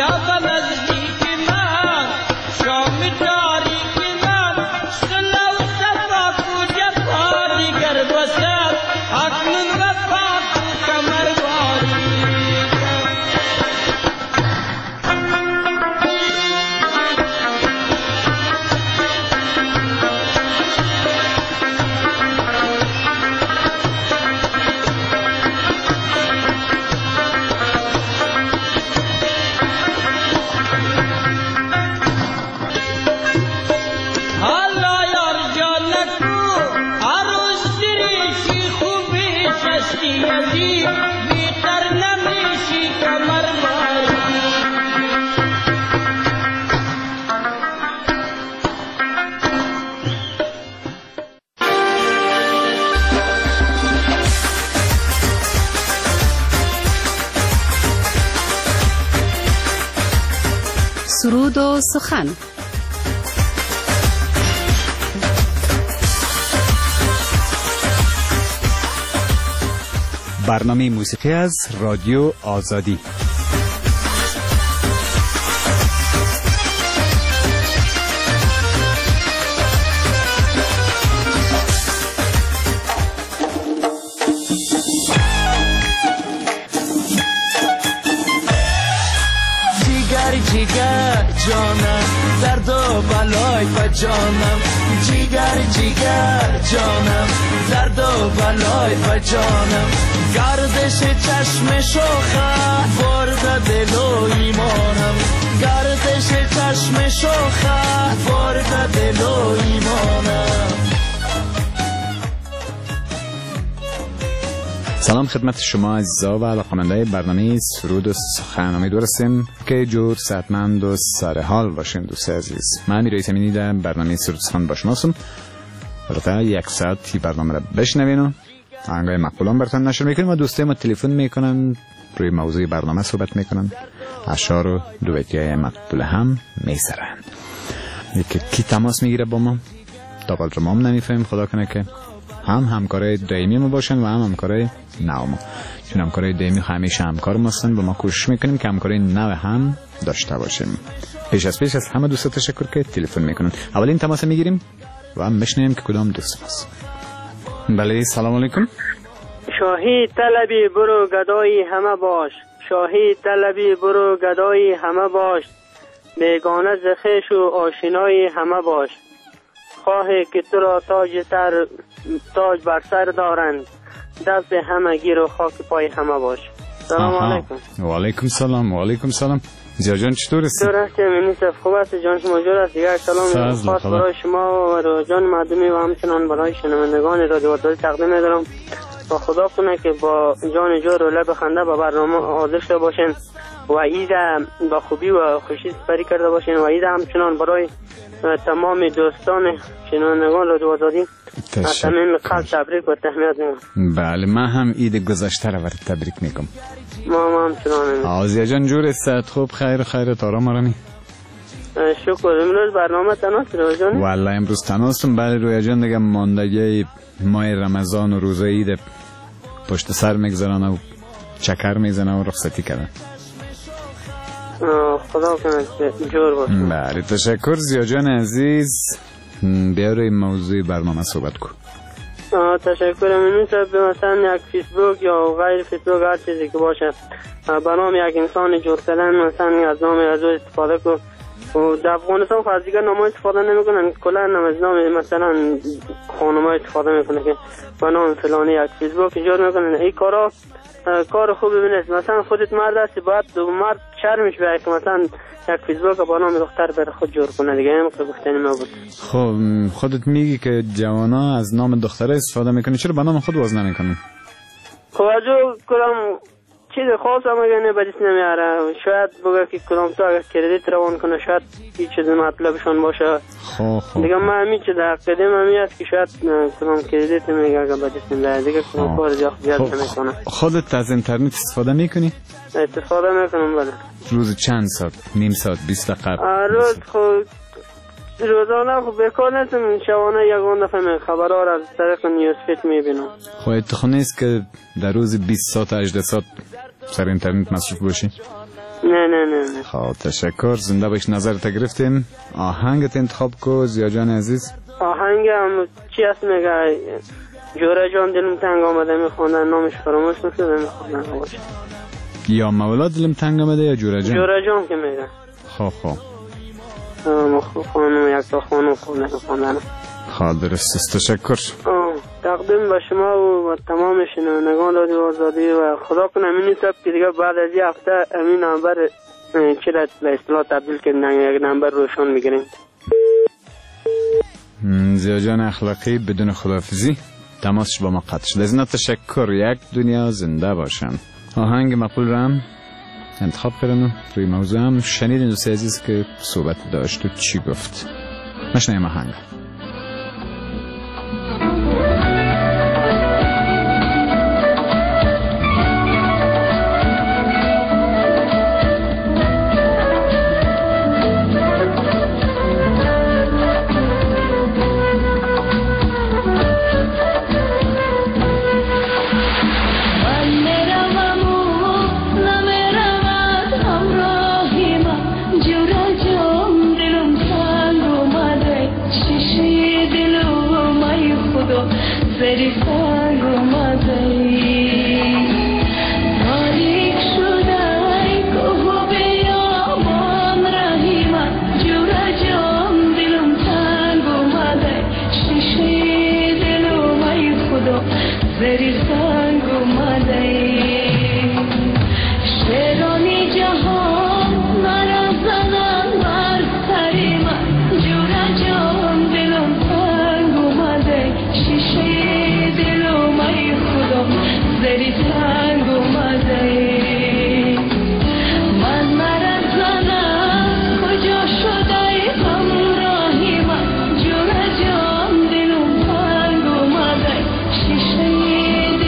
سرود و سخن. برنامه موسیقی از رادیو آزادی. جانم درد و بلای و جانم جیگر جیگر جانم درد و بلای و جانم گردش چشم شوخه برد دل و ایمانم گردش چشم شوخه برد دل و ایمانم. سلام خدمت شما عزیزا و علاقه‌مندان برنامه سرود و سخن. امیدوار هستیم که جور صحتمند و سر حال باشین دوست عزیز. من امیرعلی تمینی در برنامه سرود و سخن با شما هستم. البته یک ساعتی برنامه را بشنوین و آهنگای مقبولان براتون نشر میکنیم و دوستای ما تلفن میکنن، روی موضوع برنامه صحبت میکنن، اشعار و دویتی‌های مقبول هم میسرن. یکی کی تماس میگیره با ما؟ تا بالا ما هم نمیفهمیم، خدا کنه که هم همکارای دائمی ما باشن و هم همکارای نو ما. چون همکارای دائمی همیشه همکار ما هستن و ما کوشش میکنیم که همکارای نو هم داشته باشیم. پیش از پیش از همه دوستا تشکر که تلفن میکنن. اولین تماس میگیریم و هم بشنویم که کدام دوست هست. بله سلام علیکم. شاهی طلبی برو گدای همه باش، شاهی طلبی برو گدای همه باش، بیگانه ز خویش و آشنای همه باش، خواهی که تو را تاج تر تاج بر سر دارند، دست همه گیر و خاک پای همه باش. سلام علیکم. و علیکم سلام. و علیکم سلام. زیاد جان چطور هستی؟ چطور هستی؟ منیسف خوب هستی جان؟ شما جور هستی؟ یک سلام خاص برای شما و جان مردمی و همچنان برای شنوندگان رادیو آزادی تقدیم می‌دارم و خدا کنه که با جان جور و لب خنده به برنامه حاضر شده باشین و عید با خوبی و خوشی سپری کرده باشین و عید همچنان برای تمام دوستان شنوندگان رادیو آزادی از صمیم قلب تبریک و تهنیت میگم. بله من هم عید گذشته را برات تبریک میگم. ما هم همچنان. آزیا جان جور است؟ خوب خیر خیرت آرام آرامی؟ شکر. امروز برنامه تناست رویا جان؟ والله امروز تناستم. بله رویا جان دیگه ماندگی ماه رمضان و روزه عید پشت سر میگذارن و چکر میزنن و رخصتی کردن. خدا کنه جور باشه. بله تشکر زیا جان عزیز. بیا روی موضوع برنامه صحبت کن. تشکر. من مثلا یک فیسبوک یا غیر فیسبوک هر چیزی که باشه به نام یک انسان جور کردن مثلا از نام از او استفاده کن و در افغانستان خود دیگر نام استفاده نمیکنن، کلا از نام مثلا خانم استفاده میکنه که به نام فلانی یک فیسبوک جور میکنن. این کارا کار خوبی نیست. مثلا خودت مرد هستی باید دو مرد شرمش بیاید که مثلا یک فیسبوک با نام دختر بر خود جور کنه دیگه. هم که گفتنی ما بود. خب خودت میگی که جوانا از نام دختر استفاده میکنی، چرا با نام خود باز نمیکنی؟ خب اجو کلام چیز خاص هم اگه نبریس نمیاره، شاید بگه که کلام تو اگر کردیت روان کنه شاید هیچ چیز مطلبشان باشه. خب خب دیگه من همین چه در قدم همی هست که شاید کلام کردیت میگه اگر بریس نمیاره دیگه کلام کار زیاد زیاد نمیکنه. خودت از اینترنت استفاده میکنی؟ استفاده میکنم. بله. روز چند ساعت؟ نیم ساعت؟ بیست دقیقه؟ روز خب روزانه خب بکار نیستم، شبانه یکان دفعه می خبرها را از طریق نیوز فیت میبینم. خب اتخاب نیست که در روز بیست ساعت هجده ساعت سر اینترنت مصروف باشی؟ نه نه نه. خب تشکر. زنده باش. نظرت گرفتیم. آهنگت انتخاب کو زیا جان عزیز. آهنگ هم چی هست میگه جوره جان دلم تنگ آمده میخوندن، نامش فراموش نشده میخوندن باشه. یا مولا دلم تنگ آمده یا جوره جان؟ جوره جان که میگه. خب خب خانم یک تا خانم خونده خوندن. خب درست است. تشکر. تقدیم به شما و تمام شنوندگان رادیو آزادی و خدا کنه امین سب که دیگه بعد از یه هفته امین نمبر چرا به اصطلاح تبدیل کردن یک نمبر روشن میگیریم. زیا جان اخلاقی بدون خداحافظی تماسش با ما قطع شد. از اینا تشکر. یک دنیا زنده باشن. آهنگ مقبول رو هم انتخاب کردم. روی موضوع هم شنیدین دوست عزیز که صحبت داشت و چی گفت. نشنیم آهنگ. شیشه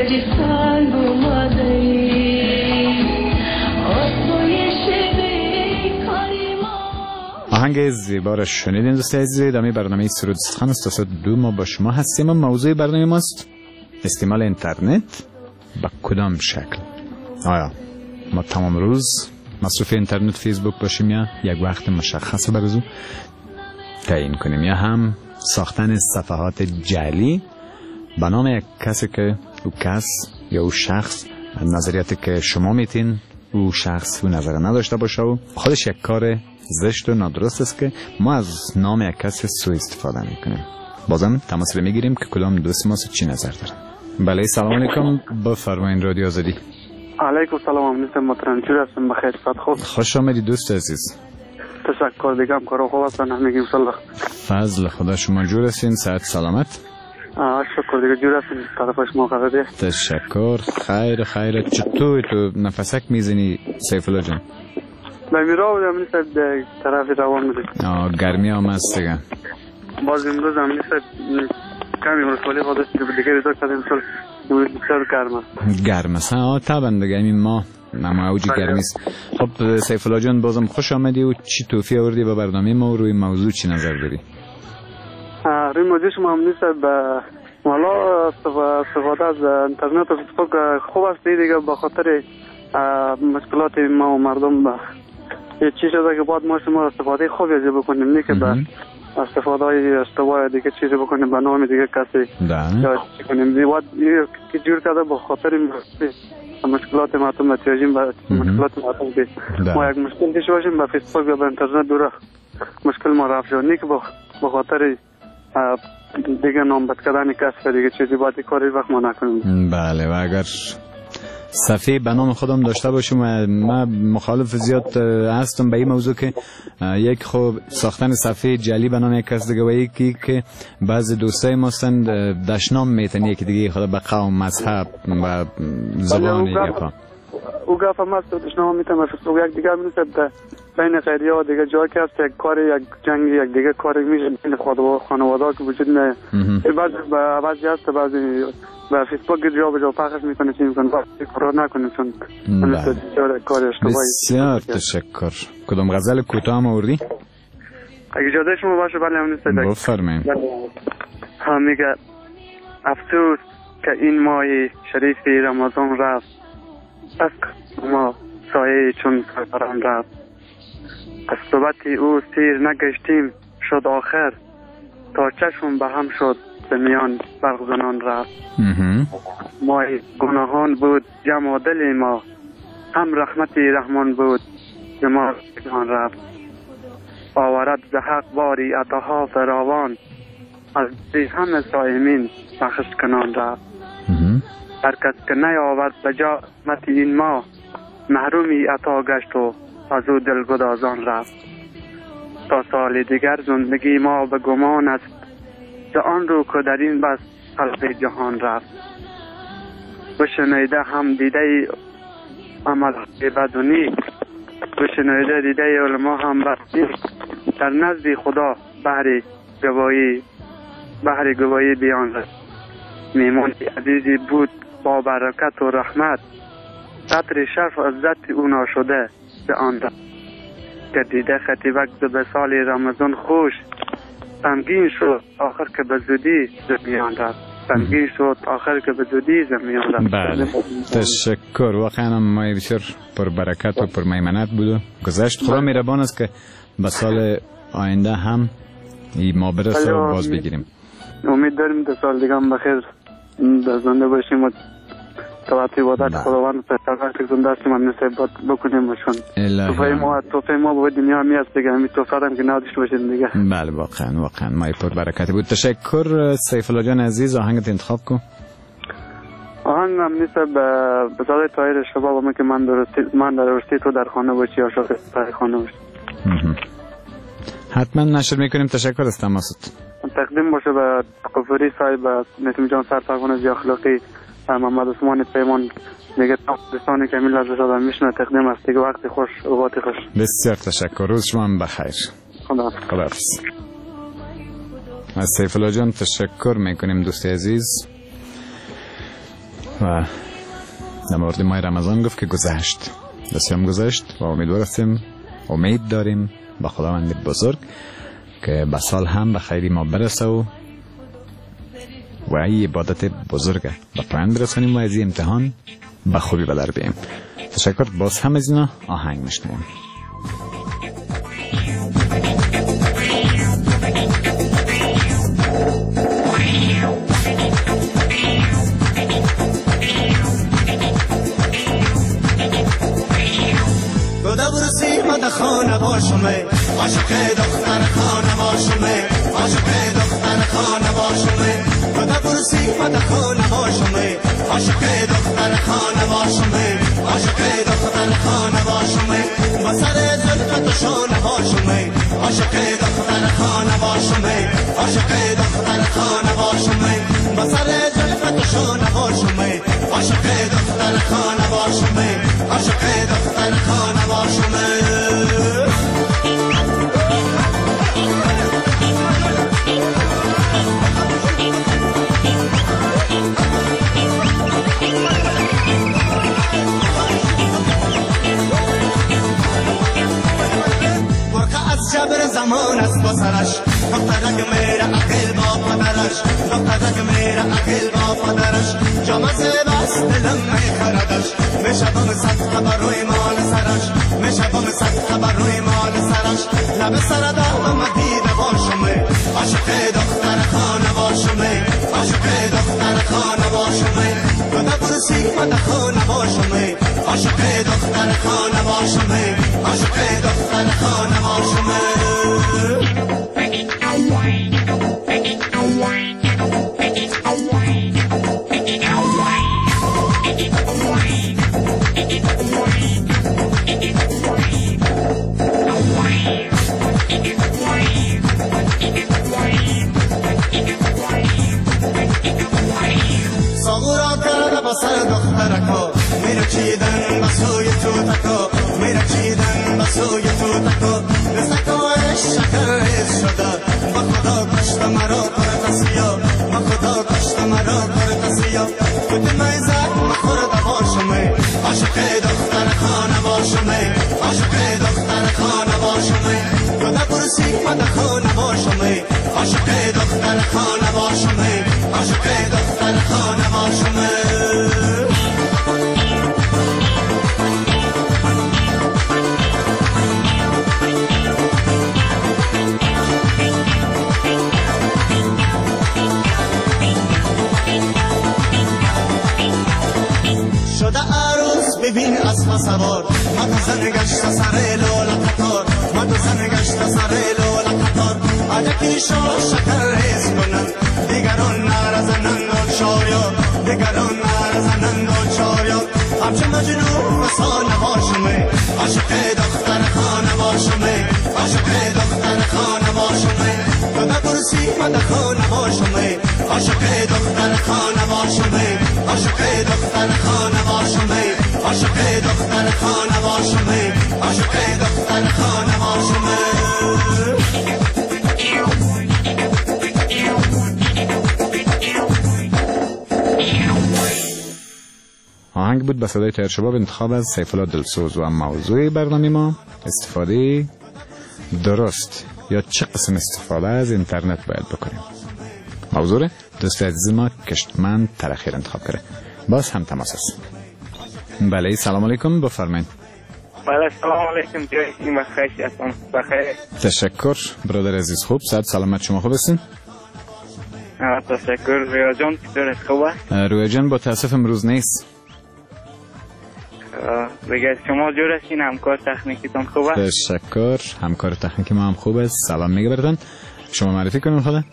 آهنگ زیبا را شنیدین دوست عزیز. ادامه برنامه سرود سخن است. تا ساعت دو ما با شما هستیم و موضوع برنامه ماست استعمال اینترنت به کدام شکل. آیا ما تمام روز مصروف اینترنت فیسبوک باشیم یا یک وقت مشخص بر روز تعیین کنیم، یا هم ساختن صفحات جعلی به نام یک کسی که او کس یا او شخص نظریاتی که شما میتین او شخص او نظر نداشته باشه و خودش یک کار زشت و نادرست است که ما از نام یک کس سوء استفاده میکنیم. بازم تماس میگیریم که کدام دوست ما چی نظر داره. بله سلام علیکم، بفرمایید رادیو آزادی. علیکم سلام، نیستم محترم، جور هستم، بخیر صحت خوب. خوش آمدید دوست عزیز. تشکر دیگه، هم کارو خوب هستن همگی ان شاء الله. فضل خدا، شما جور هستین؟ صحت سلامت؟ آه شکر دیگه، جور هستین، طرف شما خبره. تشکر. خیر خیر. چطور تو نفسک میزنی سیف الله جان؟ من میرا بودم نیست طرف روان میدید. آه گرمی هم هست دیگه. باز امروز هم نیست کمی مرسولی خودش دیگه ریزا کردیم سال بسیار گرم است. گرم است ها طبعا دیگه، این ما نما اوج گرمی است. خب سیف الله جان بازم خوش آمدی و چی توفیق آوردی به برنامه ما و روی موضوع چی نظر داری؟ روی موضوع شما هم نیست به والا استفاده از اینترنت و فیسبوک خوب است دیگه، به خاطر مشکلات ما و مردم با یه چیز شده که باید ما شما استفاده خوبی ازی بکنیم، نه که به استفاده های اشتباه دیگه چیزی بکنیم به نام دیگه کسی یا چی کنیم. باید که جور کرده به خاطر مشکلات مردم نتیجیم به مشکلات مردم که ما یک مشکل دیش باشیم به فیسبوک یا به اینترنت دوره مشکل ما رفت شد، نه که به خاطر دیگه نام بد کردن کسی دیگه چیزی باید کاری وقت ما نکنیم. بله و اگر صفحه به نام خودم داشته باشم و من مخالف زیاد هستم به این موضوع که یک خوب ساختن صفحه جعلی به نام یک کس دیگه و یکی که بعضی دوستای ما هستند دشنام میتن یکی دیگه خدا به قوم مذهب و زبان یکا او گفت هم هست دشنام میتن و یک دیگه میتن بین خیریه و دیگه جا که هست یک کار یک جنگ یک دیگه کار میشه بین خانواده که وجود نه بعضی هست بعضی و فیسبوک جا به جا پخش میکنه چی میکنه باید کار نکنه چون کار اشتباهی. بسیار تشکر. کدام غزل کوتاه هم آوردی؟ اگه اجازه شما باشه بله هم نیست بفرمایید. ها میگه افسوس که این ماه شریف رمضان رفت، پس ما سایه چون سرپران رفت، از صحبت او سیر نگشتیم شد آخر، تا چشم به هم شد به میان برق زنان رفت. ما گناهان بود جمع دل ما، هم رحمت رحمان بود به ما جهان رفت، آورد ز حق باری عطاها فراوان، از دی همه صائمین بخش کنان رفت. هر کس که نیاورد به جا رحمت این ما، محرومی عطا گشت و از او دلگدازان رفت. تا سال دیگر زندگی ما به گمان است، ز آن رو که در این بس خلق جهان رفت. بشنیده هم دیده عمل بد و نیک، بشنیده دیده علما هم بد نیک، در نزد خدا بهر گواهی بهر گواهی بیان رفت. میمون عزیزی بود با برکت و رحمت، قدر شرف و عزت او ناشده به آن رفت. که دیده خطیبک به سال رمضان خوش، غمگین شد آخر که به زودی زمیان رفت. غمگین شد آخر که به زودی زمیان رفت. بله تشکر. واقعا ماه بسیار پر برکت و پر میمنت بود و گذشت. خدا مهربان است که به سال آینده هم ما برسه و باز بگیریم. امید داریم تا سال دیگه هم بخیر زنده باشیم و توقعی عبادت خداوند تشکر که زنده هستیم هم نصیبت بکنیم باشون. توفه ما توفه ما به دنیا همی هست دیگه، همی توفه هم که نداشته باشیم دیگه. بله واقعا واقعا مای پر برکتی بود. تشکر. سیف الله جان عزیز آهنگت انتخاب کن. آهنگ هم نیست به صدای طاهر شباب همه که من درستی من در درستی تو در خانه باشی یا شاید در خانه باشی. حتما نشر میکنیم. تشکر از تماست. تقدیم باشه به قفوری صاحب نسیم جان سرپرگان زی اخلاقی محمد عثمان پیمان دیگه دوستانی که میل ازش آدم میشنه تقدیم است دیگه. وقتی خوش اوقات خوش. بسیار تشکر. روز شما هم بخیر. خدا خداحافظ. از سیف الله جان تشکر میکنیم دوست عزیز. و در مورد ماه رمضان گفت که گذشت، بسیار گذشت و امیدوار هستیم، امید داریم با خداوند بزرگ که به سال هم به خیری ما برسه و و این عبادت بزرگه به پایان برسانیم و از این امتحان به خوبی به در بیاییم. تشکر. باز هم از اینا آهنگ میشنویم. مد خانه باشمه عاشق دختر خانه باشمه عاشق دختر خانه باشمه خدا برسی مد خانه باشمه عاشق دختر خانه باشمه عاشق دختر خانه باشمه با سر زلفت و شانه باشمه عاشق دختر خانه باشمه عاشق دختر خانه باشمه با سر زلفت و شانه باشمه عاشق دختر خانه باشمه عاشق دختر خانه باشمه جبر زمان است با سرش دخترک میره عقل با پدرش دخترک میره عقل با پدرش جامعه بست دلم میخردش میشه بام صد خبر روی مال سرش میشه بام صد خبر روی مال سرش لب سر دارم دیده باشمه عاشق دختر خانه باشمه عاشق دختر خانه باشمه خدا برسی مد خانه باشمه عاشق دختر خانه باشمه عاشق دختر خانه باشمه ساغورا کرده با سر دخترکا میره چیدن بسوی تو تکا میره چیدن بسوی تو تکا رزکای شکر ریز شده با خدا کشت مرا کرد سیا با خدا کشت مرا کرد سیا کتی میزد مخورده باشمه عاشق دختر خانه باشمه عاشق دختر خانه باشمه خدا برسی مد خانه باشمه عاشق دختر خانه باشمه عاشق دختر خانه باشمه شده عروس ببین اسب سوار ما تو زن گشت سر لولا قطار ما تو زن گشت سر لولا قطار عجکی شو شکر ریز کنن دیگران نرزنند و چاریا دیگران نرزنند و چاریا همچه مجنون فسانه باشمه عاشق دختر خانه باشمه عاشق دختر خانه باشمه خدا برسی مد خانه باشمه عاشق دختر خانه باشمه عاشق دختر خانه باشمه عاشق دختر خانه باشمه عاشق دختر خانه باشمه آهنگ بود به صدای ترشباب انتخاب از سیف‌الله دلسوز و موضوع برنامه ما استفاده درست یا چه قسم استفاده از اینترنت باید بکنیم. موضوع دوست عزیز ما کشتمند ترخیر انتخاب کرده. باز هم تماس است. بله سلام علیکم بفرمایید. بله سلام علیکم جای بخیر هستم بخیر. تشکر برادر عزیز خوب صد سلامت شما خوب هستین؟ تشکر رویا جان چطور خوبه؟ رویا جان با تاسف امروز نیست. بگید شما جور هستین همکار تکنیکیتون خوبه؟ تشکر همکار تکنیکی ما هم خوب است. سلام میگه بردن شما معرفی کنیم خدا؟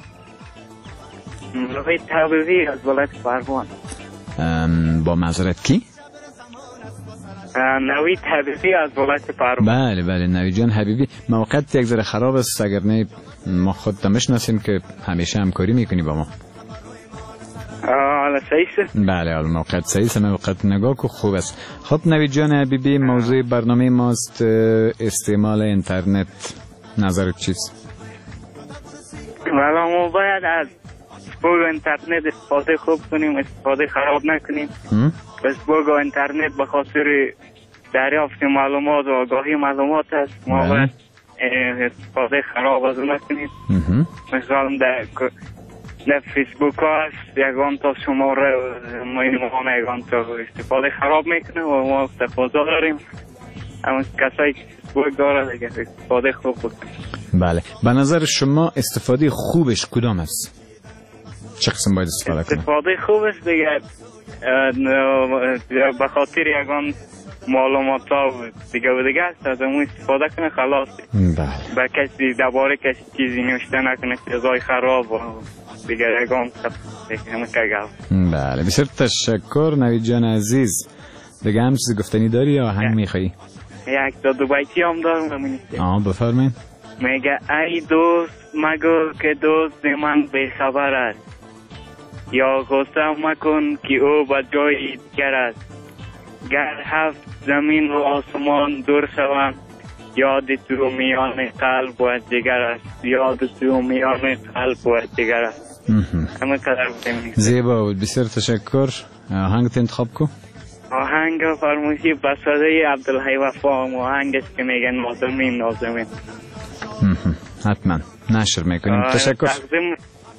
نوید حبیبی از ولایت فرمان. با معذرت کی؟ نوید حبیبی از ولایت فرمان. بله بله نوید جان حبیبی موقعیت یک ذره خراب است اگر نه ما خود میشناسیم که همیشه همکاری میکنی با ما. حالا صحیح. بله حالا موقعیت صحیح است موقعیت نگاه که خوب است. خب نوید جان حبیبی موضوع برنامه ماست استعمال اینترنت، نظرت چیست؟ والا ما باید از فیسبوک و اینترنت استفاده خوب کنیم، استفاده خراب نکنیم. فیسبوک و اینترنت به خاطر دریافت معلومات و آگاهی معلومات است. ما باید استفاده خراب از اون نکنیم. مثلا در در فیسبوک ها هست یکان تا شماره مهمان یکان تا استفاده خراب میکنه و ما تقاضا داریم اما کسایی که فیسبوک داره دیگه استفاده خوب بکنیم. بله، به نظر شما استفاده خوبش کدام است؟ چه قسم باید استفاده کنه؟ استفاده خوبش دیگه به خاطر یکان معلومات ها دیگه و دیگه است از اون استفاده کنه خلاص. بله. به کسی درباره کسی چیزی نوشته نکنه چیزای خراب و دیگه یکان بله، بسیار تشکر نوید جان عزیز. دیگه هم چیزی گفتنی داری یا آهنگ میخوایی؟ یک تا دو بیتی هم دارم. آه بفرمایید. میگه ای دوست مگو که دوست من بیخبر است، یا غصه مکن که او به جای دیگر است. گر هفت زمین و آسمان دور شوند، یاد تو میان قلب و دیگر است، یاد تو میان قلب و دیگر است. همه قدر بودیم. زیبا بود، بسیار تشکر. آهنگت انتخاب کو؟ آهنگ فرموشی بساده عبدالحی وفا و آهنگش که میگن نازمین نازمین. حتما نشر میکنیم. تشکر. تقدیم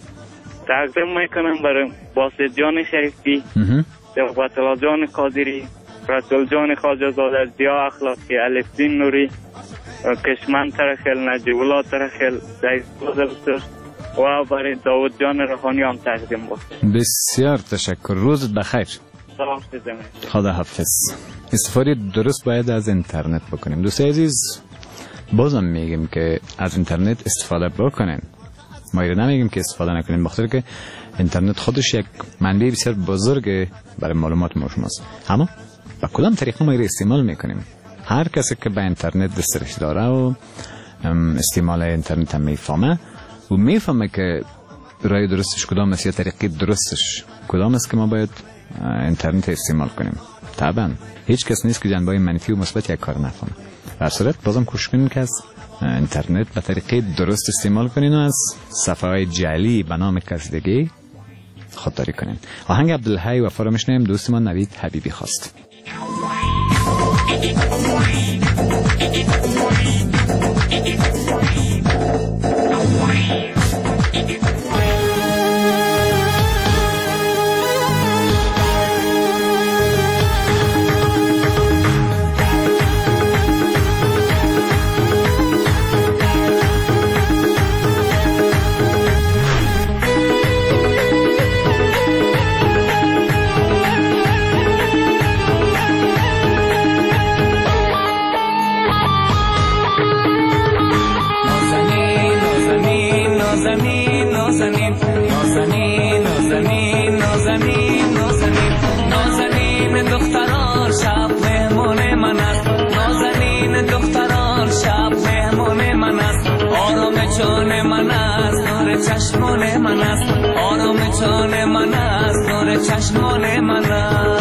تقدیم میکنم برای باسط جان شریفی، بطلا جان قادری، رسول جان خواجه زاده، ضیا اخلاقی، الفدین نوری، کشمن ترخل، نجیب الله ترخل، سعید بزرگسر و برای داود جان روحانی هم تقدیم بود. بسیار تشکر. روزت بخیر. سلام. خدا حافظ. استفاده درست باید از اینترنت بکنیم. دوستای عزیز، بازم میگیم که از اینترنت استفاده بکنین. ما ایره نمیگیم که استفاده نکنین، بخاطر که اینترنت خودش یک منبع بسیار بزرگ برای معلومات ما شماست. اما با کدام طریقه ما ایره استعمال میکنیم؟ هر کسی که به اینترنت دسترسی داره و استعمال اینترنت هم میفهمه و میفهمه که راه درستش کدام است یا طریقه درستش کدام است که ما باید اینترنت استعمال کنیم. طبعا هیچ کس نیست که جنبه منفی و مثبت یک کار نفهمه. در صورت بازم کوشش کنیم که از اینترنت به طریقه درست استعمال کنین و از صفحه های جعلی به نام کسی دیگه خودداری کنین. آهنگ عبدالحی وفا رو میشنویم. دوست ما نوید حبیبی خواست. چشمان من است، آرام جان من است، نور چشمان من است.